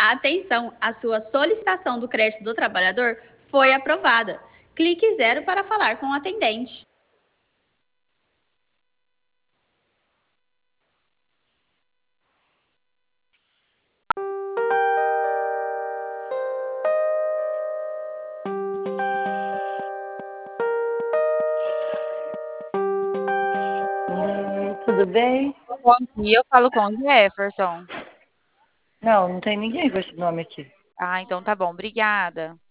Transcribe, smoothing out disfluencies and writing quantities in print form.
Atenção, a sua solicitação do crédito do trabalhador foi aprovada. Clique zero para falar com o atendente. Tudo bem? Bom dia, eu falo com o Jefferson. Não, não tem ninguém com esse nome aqui. Ah, então tá bom, obrigada.